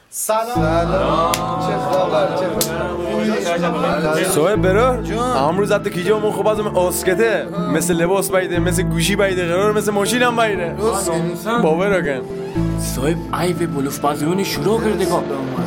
سلام چه خبر صاحب برا امروز حتی کیجا من خوب ازم اسکته مثل لباس بایده مثل گوشی بایده قرار مثل ماشین هم بایده باور کن صاحب ای به بلوف بازیونی شروع کرده که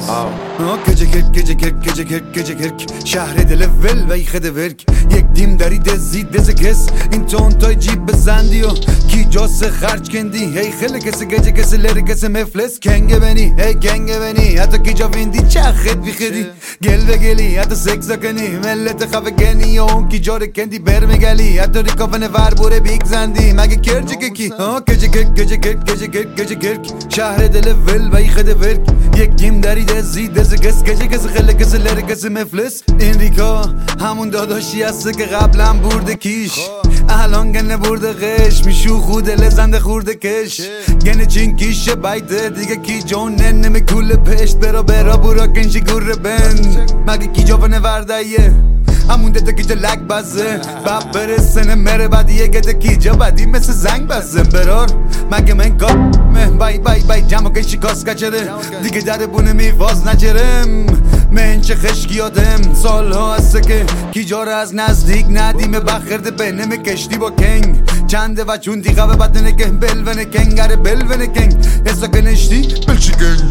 gece kerk شهر دل ول و خد ورک یک دیم داری دزی دز کس این تون تای جیب بزندی و کی جاس خرج کندی هی خیلی کسی گجه کسی لری کسی مفلس کنگه بنی هی کنگه بنی حتی کی جا ویندی چخت بیخیدی گل بگلی حتی سکسا کنی ملت خفه گنی و اون کی جاره کندی برمگلی حتی ریکافن ور بوره بیگ زندی مگه کرجه که کی گجه کرک شهر دل ول و خد ورک یک دیم داری دزی دز کس گجه کسی خیلی کسی لری کسی مفلس این ریکا همون داداشی هسته که قبلا برده کیش الان گنه برده غش میشو خود لزنده خورده کش گنه چین کیشه بایده دیگه کی جون نمی کوله پشت برا برا کنشی گوره بند مگه کی جوانه وردایه همون ده که لک بزه باب برسنه مره بعدیه گده کی جا بعدی مثل زنگ بزه برار مگه من کار بای جمع کن شکاست کچره دیگه در بونه میواز نچرم من چه خشکی آدم سالها هسته که کی جاره از نزدیک ندیمه بخرده بینه کشتی با کنگ چنده و چون دیگه به بدنه که بلونه کنگره بلونه کنگ حسا که نشتی بلچی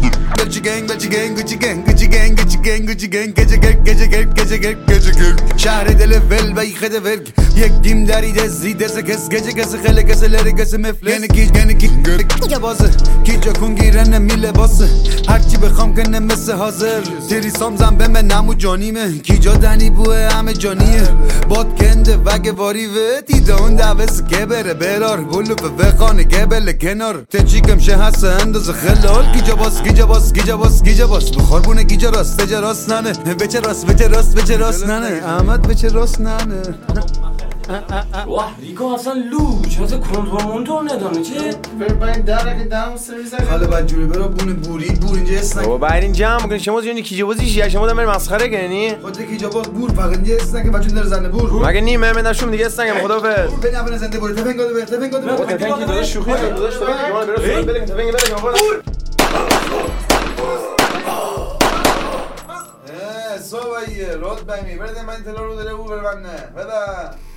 گنگ شهر دل ول و خد ورک یک دیم داری دزی دز کس گجه کس خیلی کس لری کس مفلس گنه کی بازه کی جا کن گیرن می لباسه هرچی بخوام کنه مثل حاضر تیری سامزم به من نمو جانیمه کی جا دنی بوه همه جانیه باد کنده وگه واری و دیده اون دوست که بره برار بلو به خانه گبل کنار تچیکم شه هسته اندازه خلال گیجا باس بخار بونه گیجا راست ننه بچه راست ننه احمد بچه راست ننه واه ریکا اصلا لوچ مثل کنترل مونتور ندانه چه؟ برای درقی دم سرویس خاله باید جوری برا بونه بور اینجا اسنک بابا برین جمع کن شما جونی کیجا بازی شیعه شما دارم مسخره کنی خود کیجا باز بور فقط اینجا اسنک بچه داره زنده بور مگه نیم من نشوم دیگه استنگم خدافظ بنی اول زنده بور تفنگادو تفنگی داداش شوخی داداش صبحیه رود بمی برده من تلا رو داره او برونه بده